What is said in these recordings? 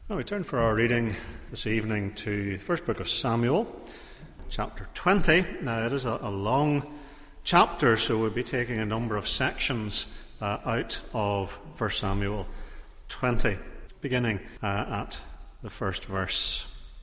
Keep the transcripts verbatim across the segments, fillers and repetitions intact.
Now we turn for our reading this evening to the first book of Samuel, chapter twenty. Now it is a, a long chapter, so we'll be taking a number of sections uh, out of First Samuel twenty, beginning uh, at the first verse.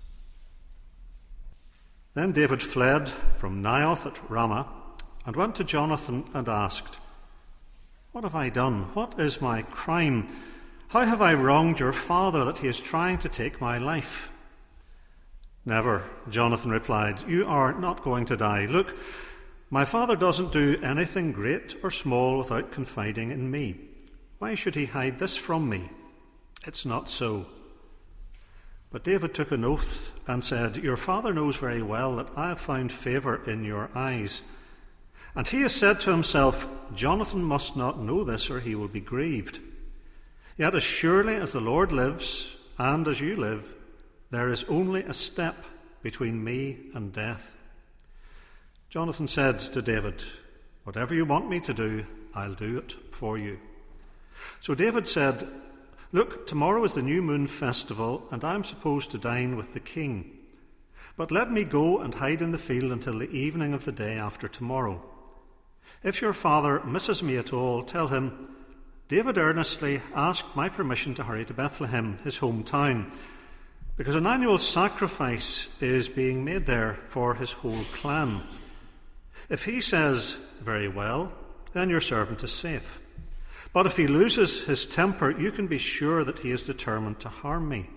Then David fled from Naioth at Ramah and went to Jonathan and asked, "What have I done? What is my crime? How have I wronged your father that he is trying to take my life?" "Never," Jonathan replied. "You are not going to die. Look, my father doesn't do anything great or small without confiding in me. Why should he hide this from me? It's not so." But David took an oath and said, "Your father knows very well that I have found favour in your eyes. And he has said to himself, 'Jonathan must not know this, or he will be grieved.' Yet as surely as the Lord lives, and as you live, there is only a step between me and death." Jonathan said to David, "Whatever you want me to do, I'll do it for you." So David said, "Look, tomorrow is the new moon festival, and I'm supposed to dine with the king. But let me go and hide in the field until the evening of the day after tomorrow. If your father misses me at all, tell him, 'David earnestly asked my permission to hurry to Bethlehem, his hometown, because an annual sacrifice is being made there for his whole clan.' If he says, 'Very well,' then your servant is safe. But if he loses his temper, you can be sure that he is determined to harm me.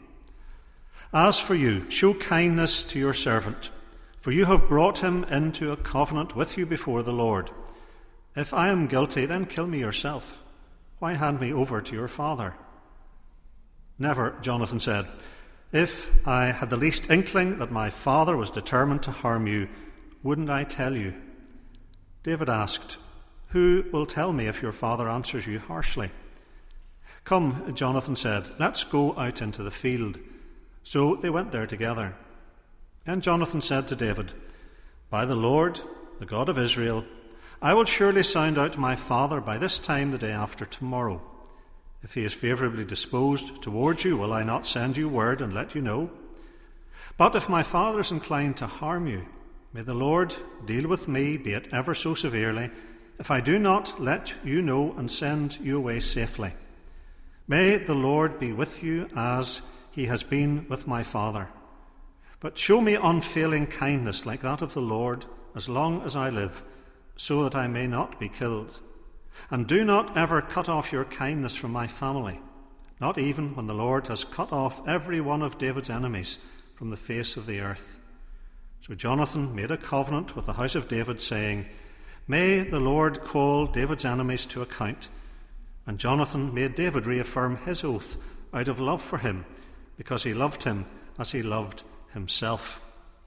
As for you, show kindness to your servant, for you have brought him into a covenant with you before the Lord. If I am guilty, then kill me yourself. Why hand me over to your father?" "Never," Jonathan said. "If I had the least inkling that my father was determined to harm you, wouldn't I tell you?" David asked, "Who will tell me if your father answers you harshly?" "Come," Jonathan said, "let's go out into the field." So they went there together. Then Jonathan said to David, "By the Lord, the God of Israel, I will surely sound out my father by this time the day after tomorrow. If he is favourably disposed towards you, will I not send you word and let you know? But if my father is inclined to harm you, may the Lord deal with me, be it ever so severely, if I do not let you know and send you away safely. May the Lord be with you as he has been with my father. But show me unfailing kindness like that of the Lord as long as I live, so that I may not be killed. And do not ever cut off your kindness from my family, not even when the Lord has cut off every one of David's enemies from the face of the earth." So Jonathan made a covenant with the house of David, saying, "May the Lord call David's enemies to account." And Jonathan made David reaffirm his oath out of love for him, because he loved him as he loved himself.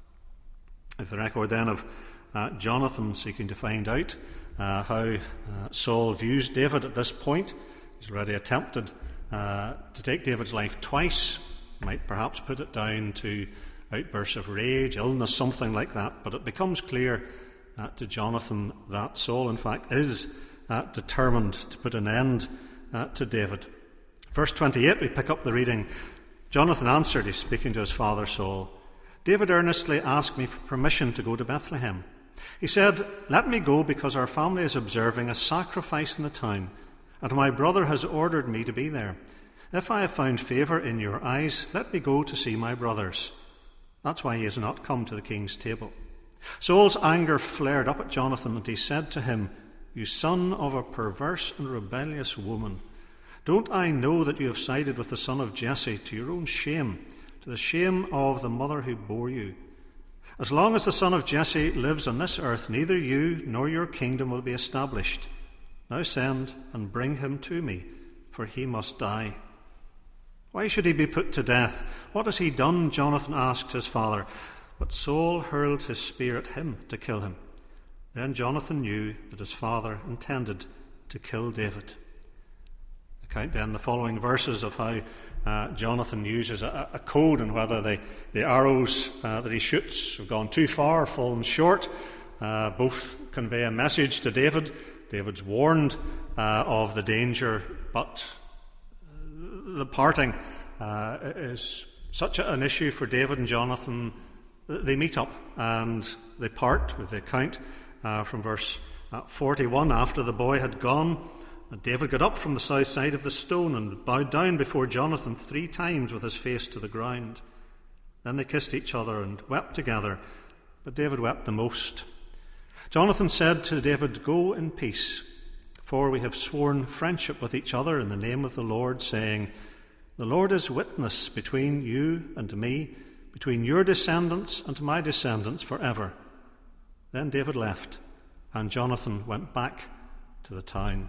If the record then of Uh, Jonathan seeking to find out uh, how uh, Saul views David at this point. He's already attempted uh, to take David's life twice. Might perhaps put it down to outbursts of rage, illness, something like that. But it becomes clear uh, to Jonathan that Saul, in fact, is uh, determined to put an end uh, to David. Verse twenty-eight, we pick up the reading. Jonathan answered, he's speaking to his father Saul, "David earnestly asked me for permission to go to Bethlehem. He said, 'Let me go because our family is observing a sacrifice in the town, and my brother has ordered me to be there. If I have found favour in your eyes, let me go to see my brothers.' That's why he has not come to the king's table." Saul's anger flared up at Jonathan, and he said to him, "You son of a perverse and rebellious woman, don't I know that you have sided with the son of Jesse to your own shame, to the shame of the mother who bore you? As long as the son of Jesse lives on this earth, neither you nor your kingdom will be established. Now send and bring him to me, for he must die." "Why should he be put to death? What has he done?" Jonathan asked his father. But Saul hurled his spear at him to kill him. Then Jonathan knew that his father intended to kill David. Count then the following verses of how uh, Jonathan uses a, a code, and whether the, the arrows uh, that he shoots have gone too far, fallen short. Uh, both convey a message to David. David's warned uh, of the danger, but the parting uh, is such an issue for David and Jonathan, they meet up and they part with the account uh, from verse uh, forty-one. After the boy had gone, David got up from the south side of the stone and bowed down before Jonathan three times with his face to the ground. Then they kissed each other and wept together, but David wept the most. Jonathan said to David, "Go in peace, for we have sworn friendship with each other in the name of the Lord, saying, 'The Lord is witness between you and me, between your descendants and my descendants forever.' Then David left, and Jonathan went back to the town."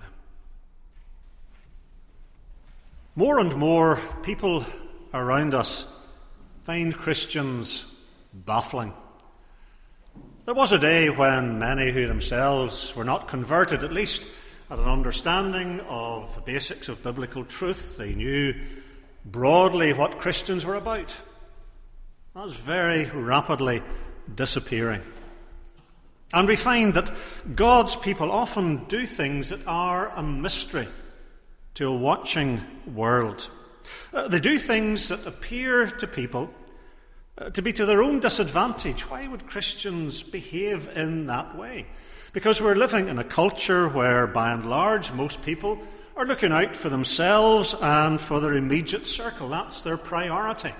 More and more people around us find Christians baffling. There was a day when many who themselves were not converted, at least had an understanding of the basics of biblical truth. They knew broadly what Christians were about. That is very rapidly disappearing. And we find that God's people often do things that are a mystery to a watching world. Uh, they do things that appear to people uh, to be to their own disadvantage. Why would Christians behave in that way? Because we're living in a culture where, by and large, most people are looking out for themselves and for their immediate circle. That's their priority.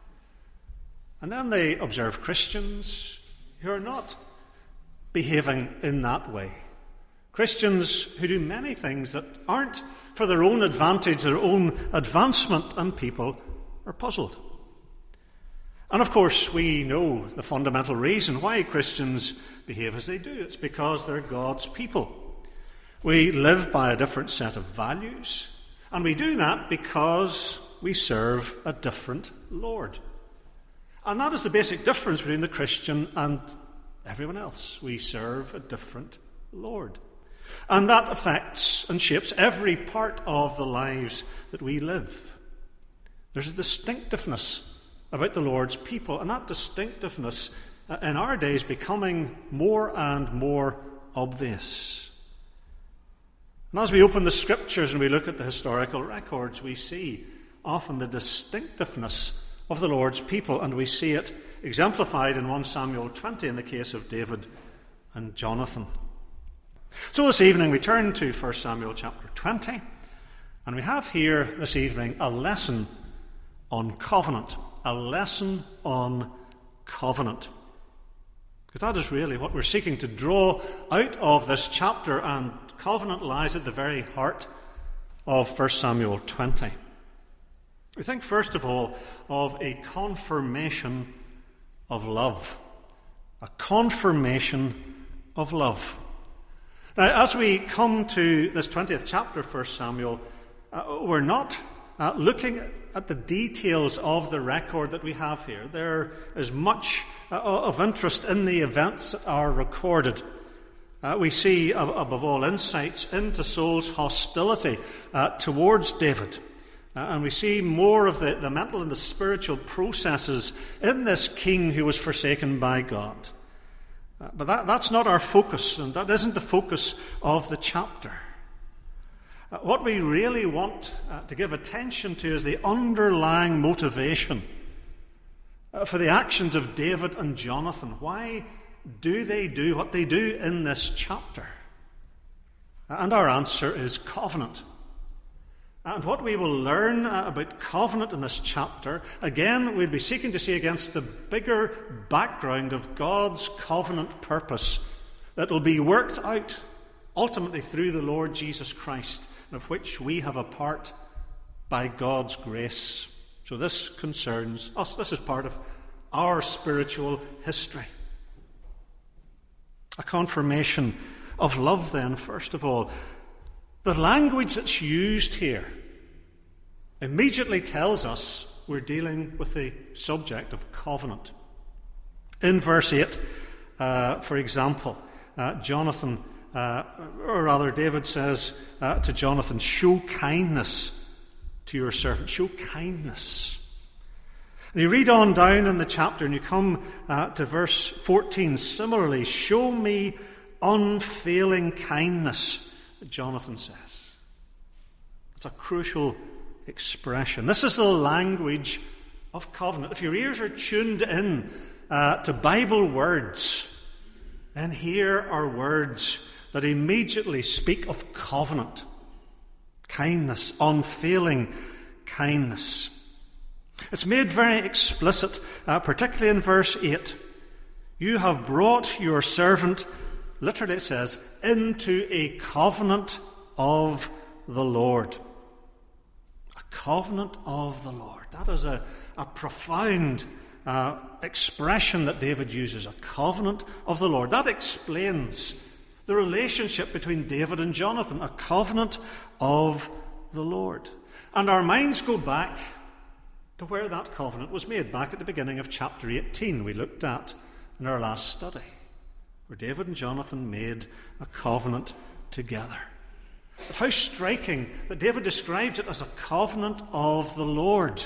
And then they observe Christians who are not behaving in that way. Christians who do many things that aren't for their own advantage, their own advancement, and people are puzzled. And of course, we know the fundamental reason why Christians behave as they do. It's because they're God's people. We live by a different set of values, and we do that because we serve a different Lord. And that is the basic difference between the Christian and everyone else. We serve a different Lord. And that affects and shapes every part of the lives that we live. There's a distinctiveness about the Lord's people, and that distinctiveness uh, in our days becoming more and more obvious. And as we open the Scriptures and we look at the historical records, we see often the distinctiveness of the Lord's people, and we see it exemplified in First Samuel twenty in the case of David and Jonathan. So this evening we turn to First Samuel chapter twenty, and we have here this evening a lesson on covenant. A lesson on covenant. Because that is really what we're seeking to draw out of this chapter, and covenant lies at the very heart of First Samuel twenty. We think first of all of a confirmation of love. A confirmation of love. Now, as we come to this twentieth chapter of First Samuel, uh, we're not uh, looking at the details of the record that we have here. There is much uh, of interest in the events that are recorded. Uh, we see, uh, above all, insights into Saul's hostility uh, towards David. Uh, and we see more of the, the mental and the spiritual processes in this king who was forsaken by God. Uh, but that, that's not our focus, and that isn't the focus of the chapter. Uh, what we really want uh, to give attention to is the underlying motivation uh, for the actions of David and Jonathan. Why do they do what they do in this chapter? And our answer is covenant. And what we will learn uh, about covenant in this chapter, again, we'll be seeking to see against the bigger background of God's covenant purpose that will be worked out ultimately through the Lord Jesus Christ, of which we have a part by God's grace. So this concerns us. This is part of our spiritual history. A confirmation of love, then, first of all. The language that's used here immediately tells us we're dealing with the subject of covenant. In verse eight, uh, for example, uh, Jonathan Uh, or rather, David says uh, to Jonathan, "Show kindness to your servant." Show kindness. And you read on down in the chapter and you come uh, to verse fourteen. Similarly, "Show me unfailing kindness," Jonathan says. It's a crucial expression. This is the language of covenant. If your ears are tuned in uh, to Bible words, then here are words that immediately speak of covenant. Kindness, unfailing kindness. It's made very explicit, uh, particularly in verse eight. You have brought your servant, literally it says, into a covenant of the Lord. A covenant of the Lord. That is a, a profound uh, expression that David uses. A covenant of the Lord. That explains the relationship between David and Jonathan. A covenant of the Lord. And our minds go back to where that covenant was made, back at the beginning of chapter eighteen we looked at in our last study, where David and Jonathan made a covenant together. But how striking that David describes it as a covenant of the Lord.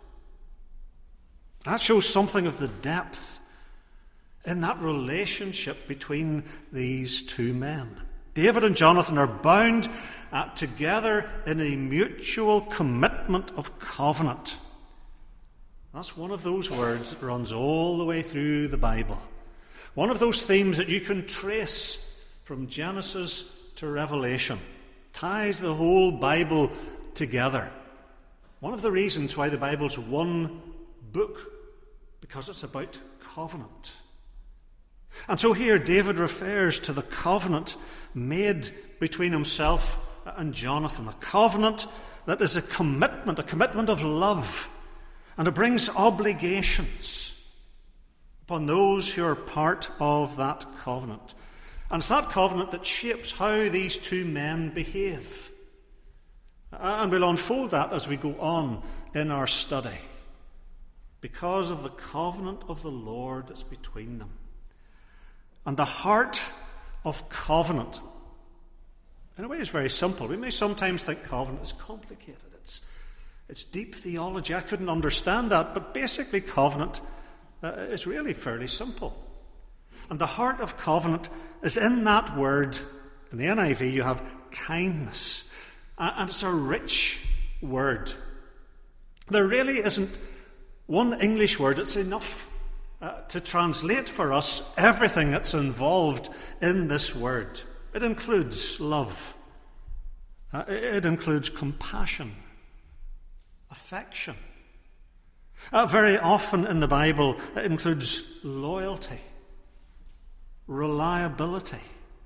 That shows something of the depth in that relationship between these two men. David and Jonathan are bound uh, together in a mutual commitment of covenant. That's one of those words that runs all the way through the Bible. One of those themes that you can trace from Genesis to Revelation. Ties the whole Bible together. One of the reasons why the Bible's one book, because it's about covenant. And so here David refers to the covenant made between himself and Jonathan. A covenant that is a commitment, a commitment of love. And it brings obligations upon those who are part of that covenant. And it's that covenant that shapes how these two men behave. And we'll unfold that as we go on in our study. Because of the covenant of the Lord that's between them. And the heart of covenant, in a way, is very simple. We may sometimes think covenant is complicated. It's, it's deep theology. I couldn't understand that. But basically, covenant uh, is really fairly simple. And the heart of covenant is in that word. In the N I V, you have kindness. Uh, and it's a rich word. There really isn't one English word that's enough uh, to translate for us everything that's involved in this word. It includes love. Uh, it includes compassion, affection. Uh, very often in the Bible, it includes loyalty, reliability,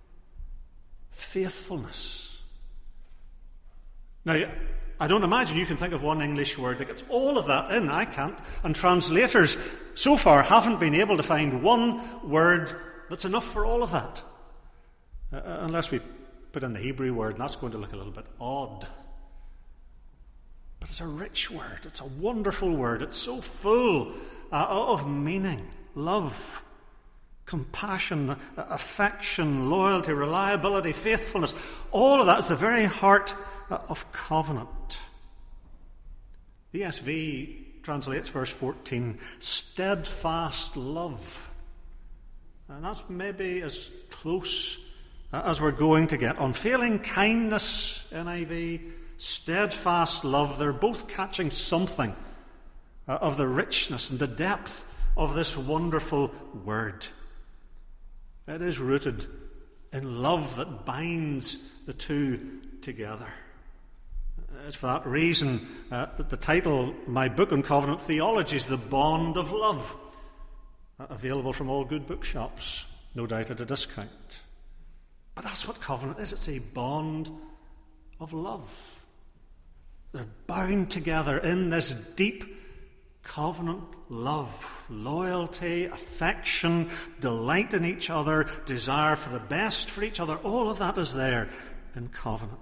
faithfulness. Now, I don't imagine you can think of one English word that gets all of that in. I can't. And translators so far haven't been able to find one word that's enough for all of that. Uh, unless we put in the Hebrew word, and that's going to look a little bit odd. But it's a rich word. It's a wonderful word. It's so full uh, of meaning, love, compassion, affection, loyalty, reliability, faithfulness. All of that is the very heart of covenant. The E S V translates verse fourteen, steadfast love. And that's maybe as close as we're going to get. Unfailing kindness, N I V, steadfast love. They're both catching something of the richness and the depth of this wonderful word. It is rooted in love that binds the two together. It's for that reason uh, that the title of my book on covenant theology is The Bond of Love, uh, available from all good bookshops, no doubt at a discount. But that's what covenant is. It's a bond of love. They're bound together in this deep covenant love, loyalty, affection, delight in each other, desire for the best for each other. All of that is there in covenant.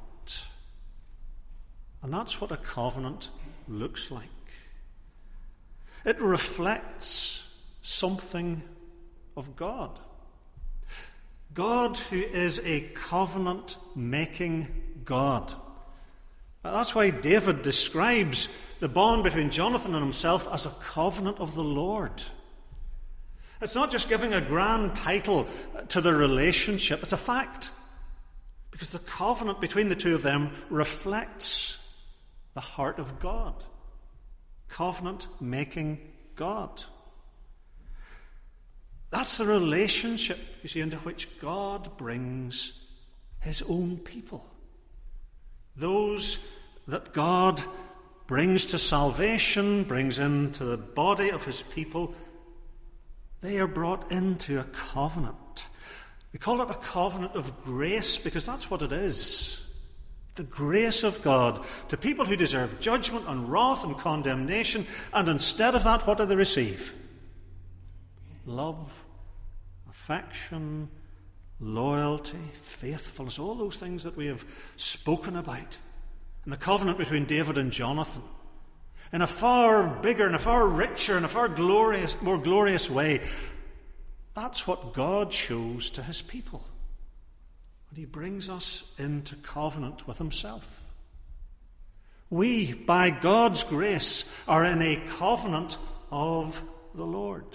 And that's what a covenant looks like. It reflects something of God. God who is a covenant-making God. That's why David describes the bond between Jonathan and himself as a covenant of the Lord. It's not just giving a grand title to the relationship, it's a fact. Because the covenant between the two of them reflects the heart of God. Covenant-making God. That's the relationship, you see, into which God brings his own people. Those that God brings to salvation, brings into the body of his people, they are brought into a covenant. We call it a covenant of grace because that's what it is. The grace of God to people who deserve judgment and wrath and condemnation, and instead of that, what do they receive? Love, affection, loyalty, faithfulness, all those things that we have spoken about in the covenant between David and Jonathan, in a far bigger and a far richer and a far glorious, more glorious way. That's what God shows to his people. And he brings us into covenant with himself. We, by God's grace, are in a covenant of the Lord.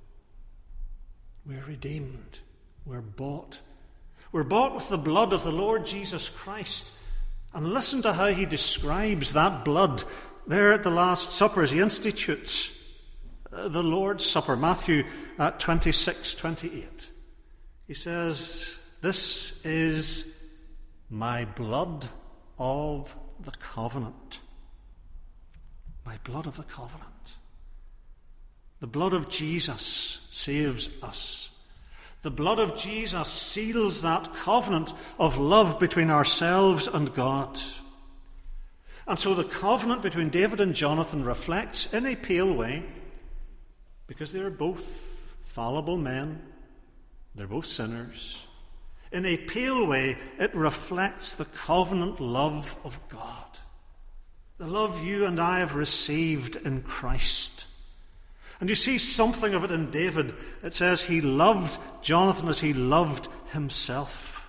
We're redeemed. We're bought. We're bought with the blood of the Lord Jesus Christ. And listen to how he describes that blood there at the Last Supper as he institutes uh, the Lord's Supper. Matthew uh, twenty-six twenty-eight. He says, "This is my blood of the covenant." My blood of the covenant. The blood of Jesus saves us. The blood of Jesus seals that covenant of love between ourselves and God. And so the covenant between David and Jonathan reflects in a pale way, because they are both fallible men, they're both sinners. In a pale way, it reflects the covenant love of God. The love you and I have received in Christ. And you see something of it in David. It says he loved Jonathan as he loved himself.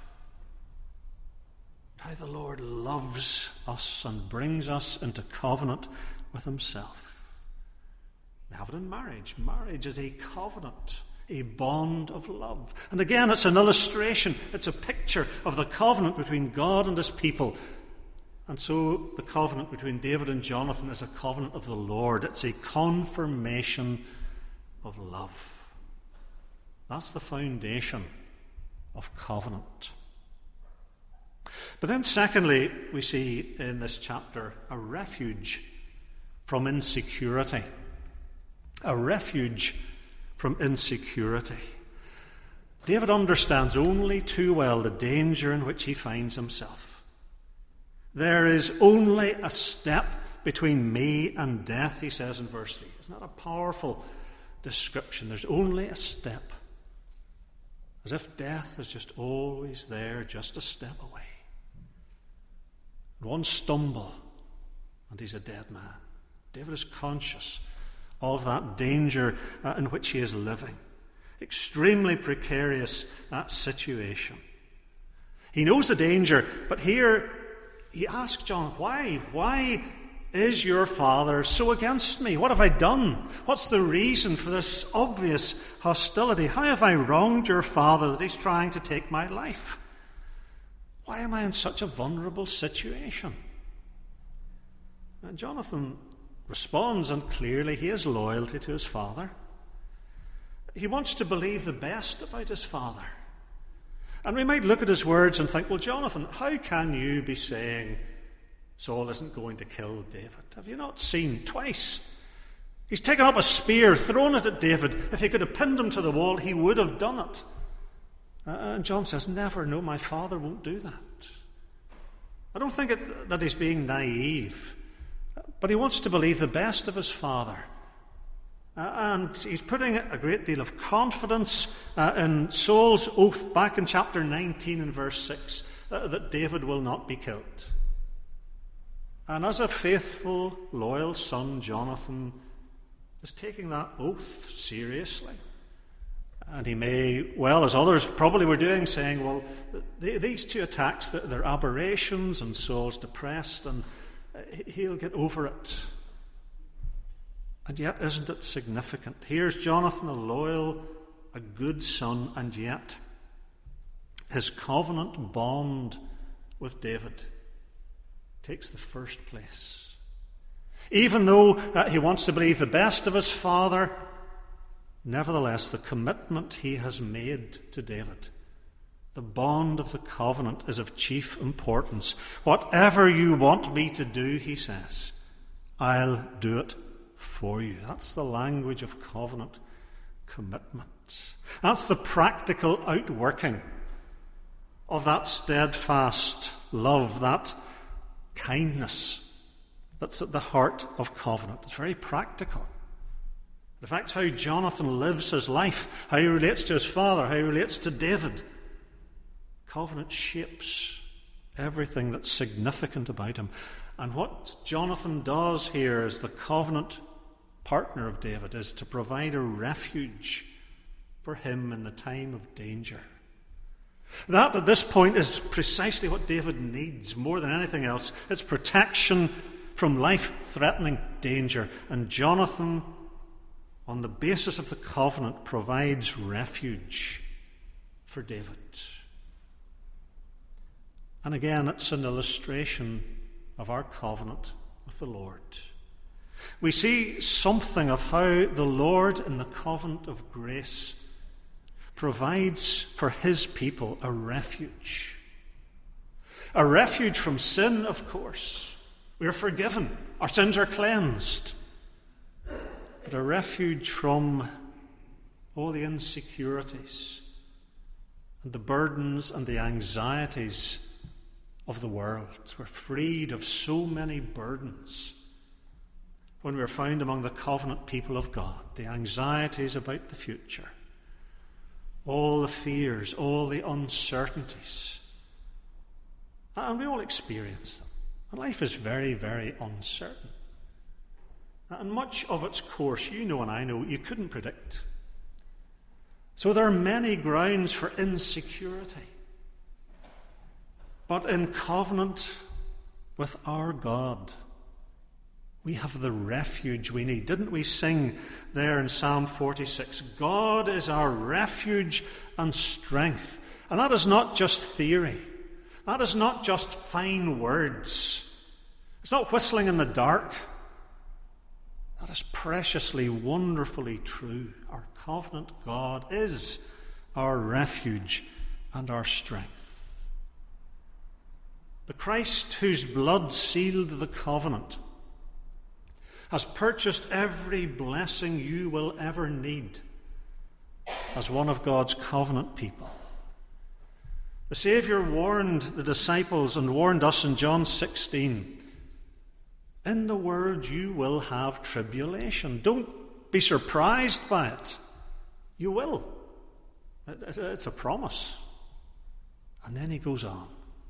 How the Lord loves us and brings us into covenant with himself. We have it in marriage. Marriage is a covenant, a bond of love. And again, it's an illustration. It's a picture of the covenant between God and his people. And so the covenant between David and Jonathan is a covenant of the Lord. It's a confirmation of love. That's the foundation of covenant. But then secondly, we see in this chapter a refuge from insecurity. A refuge from insecurity. David understands only too well the danger in which he finds himself. There is only a step between me and death, he says in verse three. Isn't that a powerful description? There's only a step. As if death is just always there, just a step away. One stumble, and he's a dead man. David is conscious of that danger uh, in which he is living. Extremely precarious uh, situation. He knows the danger, but here he asks John, why? Why is your father so against me? What have I done? What's the reason for this obvious hostility? How have I wronged your father that he's trying to take my life? Why am I in such a vulnerable situation? And Jonathan responds, and clearly he has loyalty to his father. He wants to believe the best about his father. And we might look at his words and think, well, Jonathan, how can you be saying Saul isn't going to kill David? Have you not seen twice? He's taken up a spear, thrown it at David. If he could have pinned him to the wall, he would have done it. Uh, and John says, never, no, my father won't do that. I don't think it, that he's being naive, but he wants to believe the best of his father. Uh, and he's putting a great deal of confidence uh, in Saul's oath back in chapter nineteen and verse six uh, that David will not be killed. And as a faithful, loyal son, Jonathan is taking that oath seriously. And he may, well, as others probably were doing, saying, well, th- these two attacks, they're aberrations, and Saul's depressed, and he'll get over it. And yet, isn't it significant? Here's Jonathan, a loyal, a good son, and yet his covenant bond with David takes the first place. Even though uh, he wants to believe the best of his father, nevertheless, the commitment he has made to David, the bond of the covenant, is of chief importance. Whatever you want me to do, he says, I'll do it for you. That's the language of covenant commitment. That's the practical outworking of that steadfast love, that kindness that's at the heart of covenant. It's very practical. In fact, how Jonathan lives his life, how he relates to his father, how he relates to David. Covenant shapes everything that's significant about him. And what Jonathan does here as the covenant partner of David is to provide a refuge for him in the time of danger. That, at this point, is precisely what David needs more than anything else. It's protection from life-threatening danger. And Jonathan, on the basis of the covenant, provides refuge for David. And again, it's an illustration of our covenant with the Lord. We see something of how the Lord, in the covenant of grace, provides for his people a refuge. A refuge from sin, of course. We are forgiven. Our sins are cleansed. But a refuge from all the insecurities and the burdens and the anxieties of the world. We're freed of so many burdens when we're found among the covenant people of God. The anxieties about the future, all the fears, all the uncertainties. And we all experience them. And life is very, very uncertain. And much of its course, you know and I know, you couldn't predict. So there are many grounds for insecurity. But in covenant with our God, we have the refuge we need. Didn't we sing there in Psalm forty-six? God is our refuge and strength. And that is not just theory. That is not just fine words. It's not whistling in the dark. That is preciously, wonderfully true. Our covenant God is our refuge and our strength. The Christ whose blood sealed the covenant has purchased every blessing you will ever need as one of God's covenant people. The Saviour warned the disciples and warned us in John sixteen, in the world you will have tribulation. Don't be surprised by it. You will. It's a promise. And then he goes on.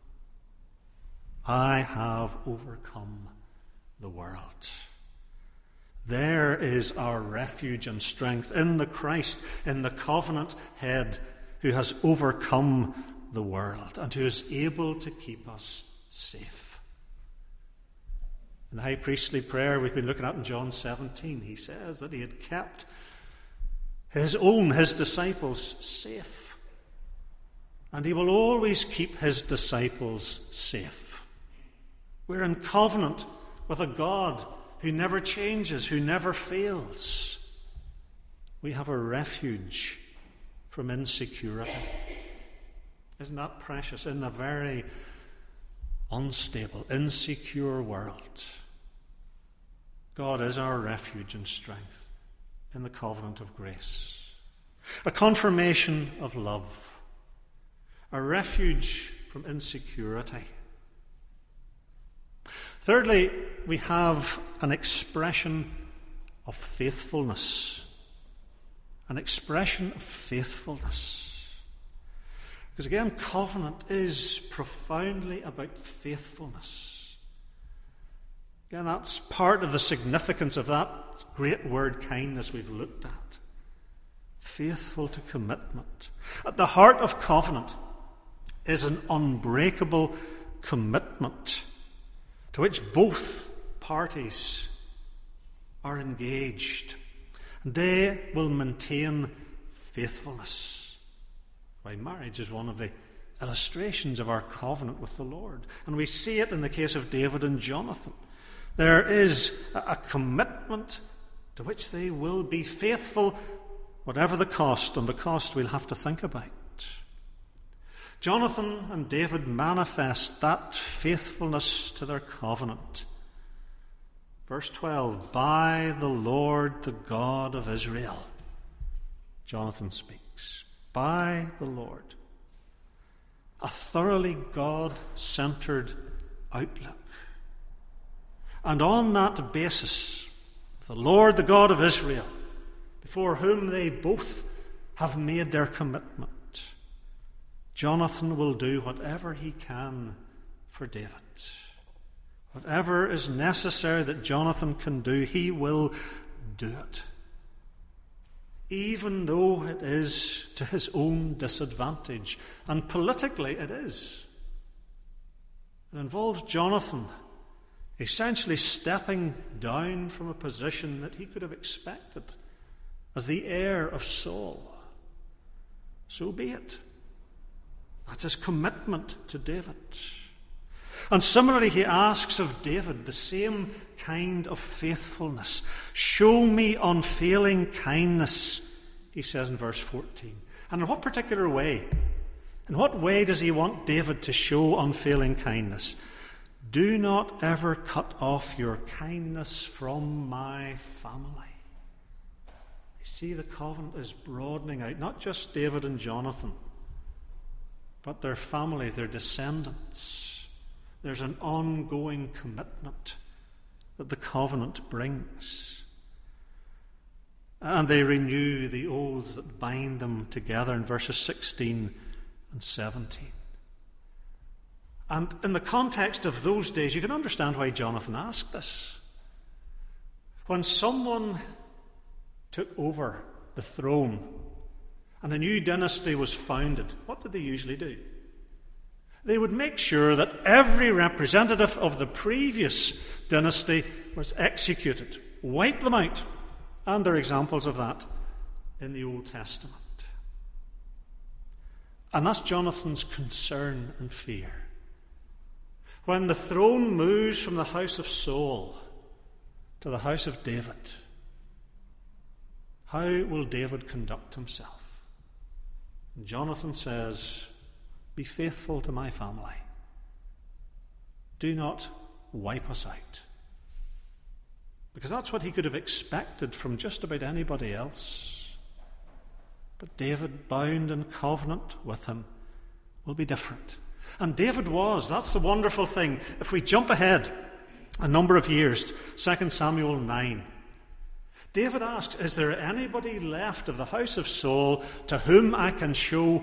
I have overcome the world. There is our refuge and strength in the Christ, in the covenant head who has overcome the world and who is able to keep us safe. In the high priestly prayer we've been looking at in John seventeen, he says that he had kept his own, his disciples, safe. And he will always keep his disciples safe. We're in covenant with a God who never changes, who never fails. We have a refuge from insecurity. Isn't that precious? In a very unstable, insecure world, God is our refuge and strength in the covenant of grace. A confirmation of love. A refuge from insecurity. Thirdly, we have an expression of faithfulness. An expression of faithfulness. Because again, covenant is profoundly about faithfulness. Again, that's part of the significance of that great word kindness we've looked at. Faithful to commitment. At the heart of covenant is an unbreakable commitment to which both parties are engaged. They will maintain faithfulness. Why, marriage is one of the illustrations of our covenant with the Lord. And we see it in the case of David and Jonathan. There is a commitment to which they will be faithful, whatever the cost, and the cost we'll have to think about. Jonathan and David manifest that faithfulness to their covenant. Verse twelve, by the Lord, the God of Israel, Jonathan speaks. By the Lord. A thoroughly God-centered outlook. And on that basis, the Lord, the God of Israel, before whom they both have made their commitment, Jonathan will do whatever he can for David. Whatever is necessary that Jonathan can do, he will do it. Even though it is to his own disadvantage. And politically it is. It involves Jonathan essentially stepping down from a position that he could have expected as the heir of Saul. So be it. That's his commitment to David. And similarly, he asks of David the same kind of faithfulness. Show me unfailing kindness, he says in verse fourteen. And in what particular way? In what way does he want David to show unfailing kindness? Do not ever cut off your kindness from my family. You see, the covenant is broadening out, not just David and Jonathan, but their families, their descendants. There's an ongoing commitment that the covenant brings. And they renew the oaths that bind them together in verses sixteen and seventeen. And in the context of those days, you can understand why Jonathan asked this. When someone took over the throne and a new dynasty was founded, what did they usually do? They would make sure that every representative of the previous dynasty was executed, wipe them out. And there are examples of that in the Old Testament. And that's Jonathan's concern and fear. When the throne moves from the house of Saul to the house of David, how will David conduct himself? And Jonathan says, be faithful to my family. Do not wipe us out. Because that's what he could have expected from just about anybody else. But David, bound in covenant with him, will be different. And David was. That's the wonderful thing. If we jump ahead a number of years, Second Samuel nine, David asks, is there anybody left of the house of Saul to whom I can show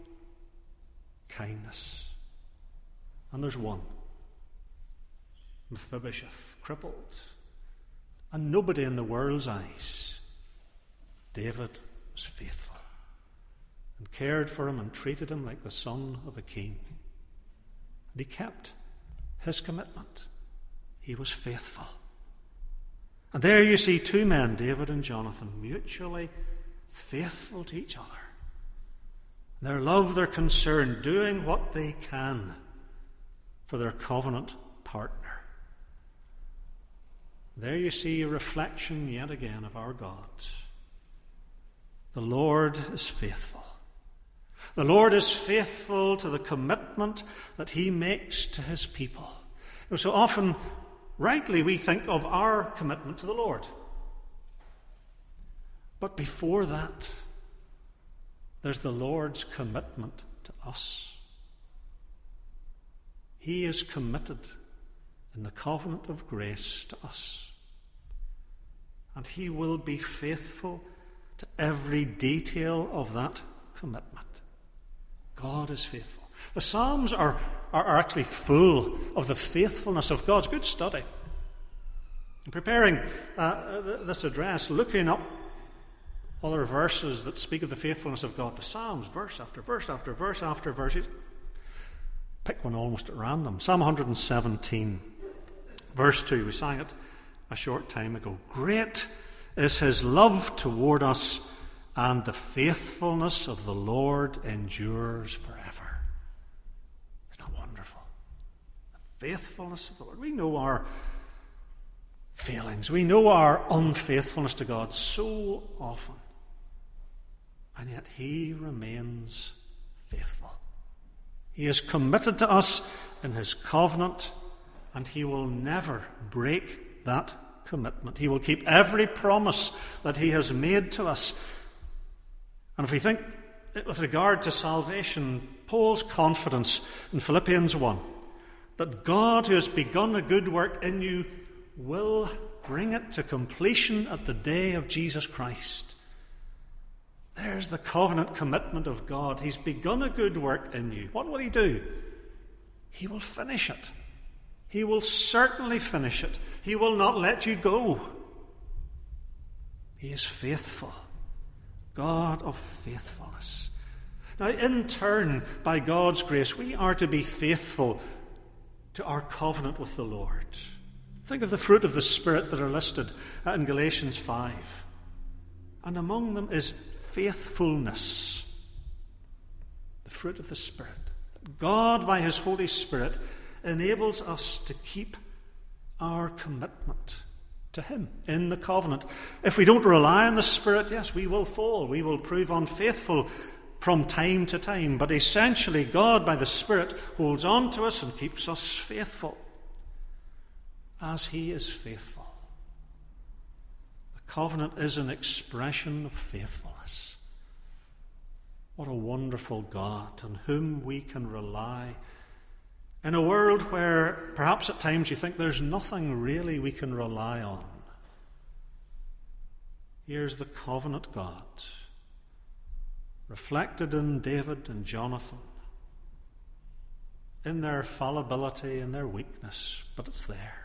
kindness? And there's one. Mephibosheth, crippled. And nobody in the world's eyes. David was faithful and cared for him and treated him like the son of a king. And he kept his commitment. He was faithful. And there you see two men, David and Jonathan, mutually faithful to each other. Their love, their concern, doing what they can for their covenant partner. There you see a reflection yet again of our God. The Lord is faithful. The Lord is faithful to the commitment that he makes to his people. You know, so often, rightly, we think of our commitment to the Lord. But before that, there's the Lord's commitment to us. He is committed in the covenant of grace to us. And he will be faithful to every detail of that commitment. God is faithful. The Psalms are, are, are actually full of the faithfulness of God. It's good study. In preparing uh, this address, looking up other verses that speak of the faithfulness of God, the Psalms, verse after verse after verse after verse. Pick one almost at random. Psalm one seventeen, verse two. We sang it a short time ago. Great is his love toward us, and the faithfulness of the Lord endures forever. Isn't that wonderful? The faithfulness of the Lord. We know our failings. We know our unfaithfulness to God so often. And yet he remains faithful. He is committed to us in his covenant, and he will never break that commitment. He will keep every promise that he has made to us. And if we think with regard to salvation, Paul's confidence in Philippians one, that God who has begun a good work in you will bring it to completion at the day of Jesus Christ. There's the covenant commitment of God. He's begun a good work in you. What will he do? He will finish it. He will certainly finish it. He will not let you go. He is faithful. God of faithfulness. Now, in turn, by God's grace, we are to be faithful to our covenant with the Lord. Think of the fruit of the Spirit that are listed in Galatians five. And among them is faithfulness. The fruit of the Spirit. God, by his Holy Spirit, enables us to keep our commitment to him in the covenant. If we don't rely on the Spirit, yes, we will fall. We will prove unfaithful from time to time. But essentially, God, by the Spirit, holds on to us and keeps us faithful as he is faithful. The covenant is an expression of faithfulness. What a wonderful God on whom we can rely in a world where perhaps at times you think there's nothing really we can rely on. Here's the covenant God, reflected in David and Jonathan, in their fallibility and their weakness, but it's there.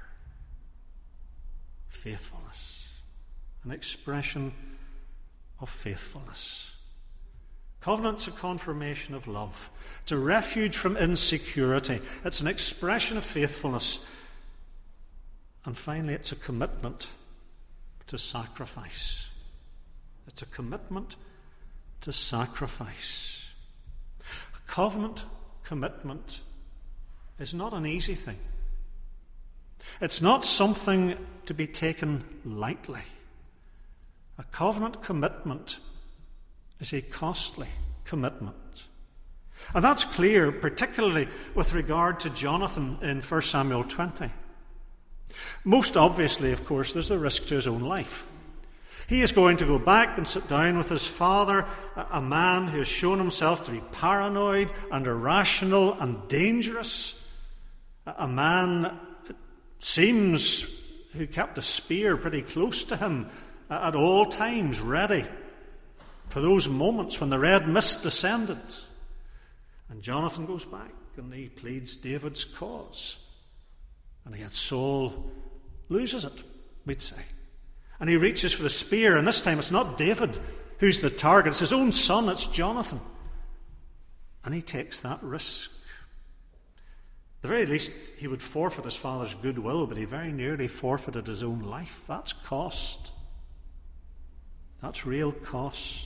Faithfulness, an expression of faithfulness. Covenant's a confirmation of love. It's a refuge from insecurity. It's an expression of faithfulness. And finally, it's a commitment to sacrifice. It's a commitment to sacrifice. A covenant commitment is not an easy thing. It's not something to be taken lightly. A covenant commitment is a costly commitment. And that's clear, particularly with regard to Jonathan in First Samuel twenty. Most obviously, of course, there's the risk to his own life. He is going to go back and sit down with his father, a man who has shown himself to be paranoid and irrational and dangerous, a man, it seems, who kept a spear pretty close to him at all times, ready for those moments when the red mist descended. And Jonathan goes back and he pleads David's cause. And yet Saul loses it, we'd say. And he reaches for the spear, and this time it's not David who's the target, it's his own son, it's Jonathan. And he takes that risk. At the very least, he would forfeit his father's goodwill, but he very nearly forfeited his own life. That's cost. That's real cost.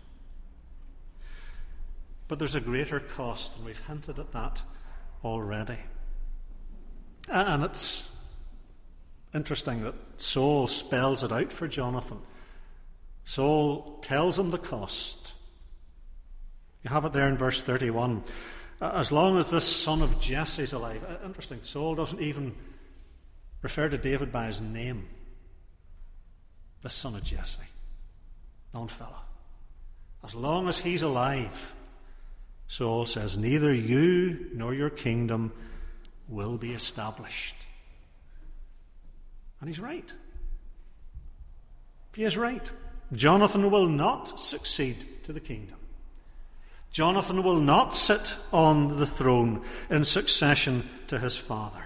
But there's a greater cost, and we've hinted at that already. And it's interesting that Saul spells it out for Jonathan. Saul tells him the cost. You have it there in verse thirty-one. As long as this son of Jesse is alive. Interesting, Saul doesn't even refer to David by his name. The son of Jesse. Non fella. As long as he's alive, Saul says, neither you nor your kingdom will be established. And he's right. He is right. Jonathan will not succeed to the kingdom. Jonathan will not sit on the throne in succession to his father.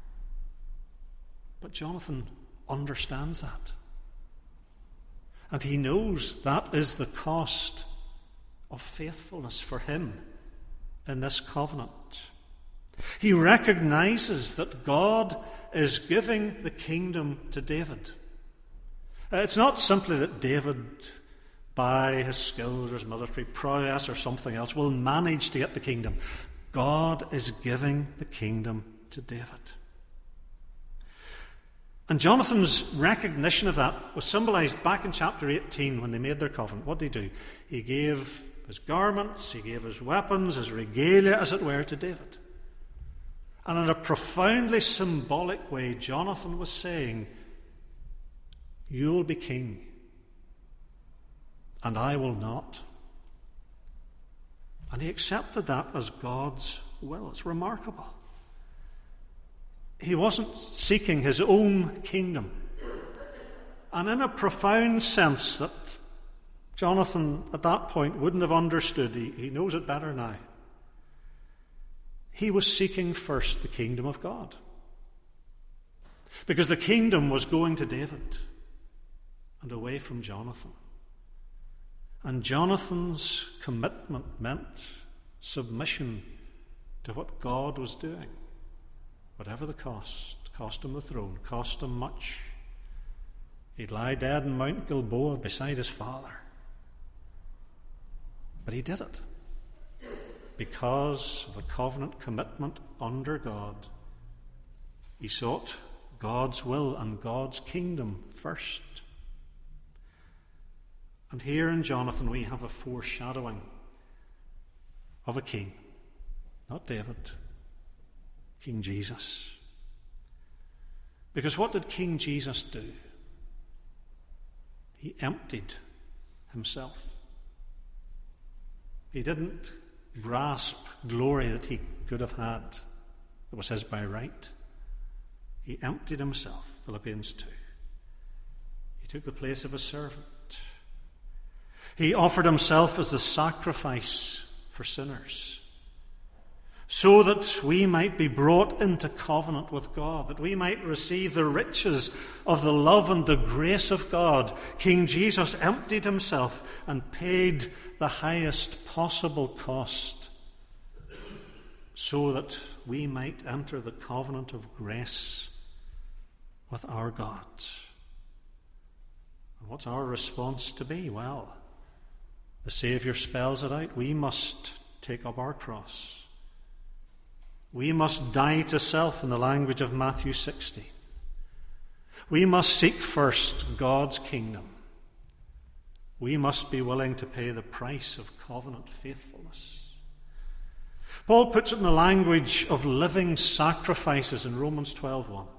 But Jonathan understands that. And he knows that is the cost of faithfulness for him in this covenant. He recognizes that God is giving the kingdom to David. It's not simply that David, by his skills or his military prowess or something else, will manage to get the kingdom. God is giving the kingdom to David. And Jonathan's recognition of that was symbolized back in chapter eighteen when they made their covenant. What did he do? He gave his garments, he gave his weapons, his regalia, as it were, to David. And in a profoundly symbolic way, Jonathan was saying, you will be king, and I will not. And he accepted that as God's will. It's remarkable. He wasn't seeking his own kingdom. And in a profound sense that Jonathan at that point wouldn't have understood, he, he knows it better now. He was seeking first the kingdom of God. Because the kingdom was going to David and away from Jonathan. And Jonathan's commitment meant submission to what God was doing. Whatever the cost, cost him the throne, cost him much. He'd lie dead in Mount Gilboa beside his father. But he did it because of the covenant commitment under God. He sought God's will and God's kingdom first. And here in Jonathan we have a foreshadowing of a king, not David, King Jesus. Because what did King Jesus do? He emptied himself. He didn't grasp glory that he could have had, that was his by right. He emptied himself, Philippians two. He took the place of a servant. He offered himself as the sacrifice for sinners, so that we might be brought into covenant with God, that we might receive the riches of the love and the grace of God. King Jesus emptied himself and paid the highest possible cost, so that we might enter the covenant of grace with our God. And what's our response to be? Well, the Saviour spells it out. We must take up our cross. We must die to self in the language of Matthew sixteen. We must seek first God's kingdom. We must be willing to pay the price of covenant faithfulness. Paul puts it in the language of living sacrifices in Romans twelve one.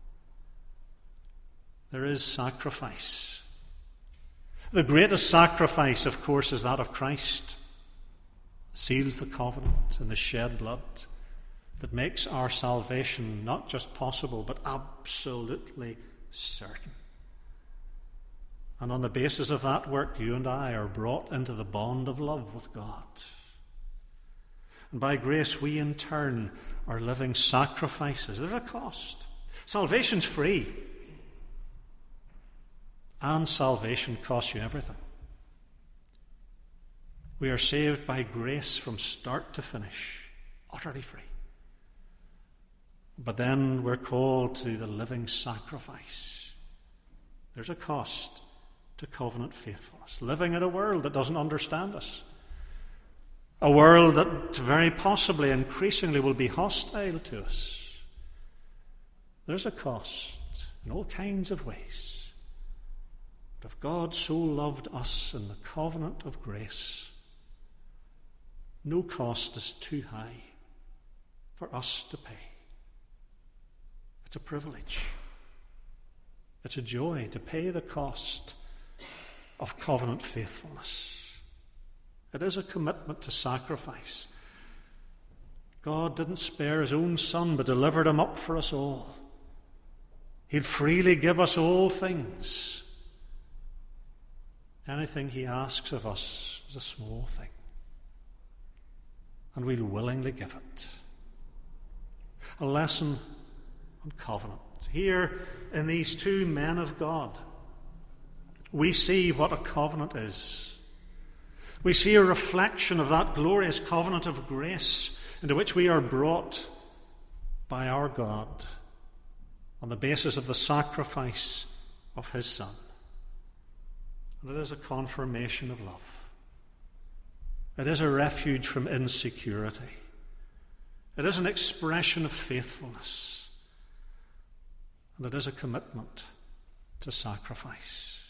There is sacrifice. The greatest sacrifice, of course, is that of Christ. Seals the covenant in the shed blood that makes our salvation not just possible, but absolutely certain. And on the basis of that work, you and I are brought into the bond of love with God. And by grace, we in turn are living sacrifices. There's a cost. Salvation's free. And salvation costs you everything. We are saved by grace from start to finish, utterly free. But then we're called to the living sacrifice. There's a cost to covenant faithfulness. Living in a world that doesn't understand us. A world that very possibly, increasingly, will be hostile to us. There's a cost in all kinds of ways. But if God so loved us in the covenant of grace, no cost is too high for us to pay. It's a privilege. It's a joy to pay the cost of covenant faithfulness. It is a commitment to sacrifice. God didn't spare his own Son, but delivered him up for us all. He'd freely give us all things. Anything he asks of us is a small thing, and we'll willingly give it. A lesson on covenant. Here in these two men of God, we see what a covenant is. We see a reflection of that glorious covenant of grace into which we are brought by our God on the basis of the sacrifice of his Son. And it is a confirmation of love. It is a refuge from insecurity. It is an expression of faithfulness. and it is a commitment to sacrifice.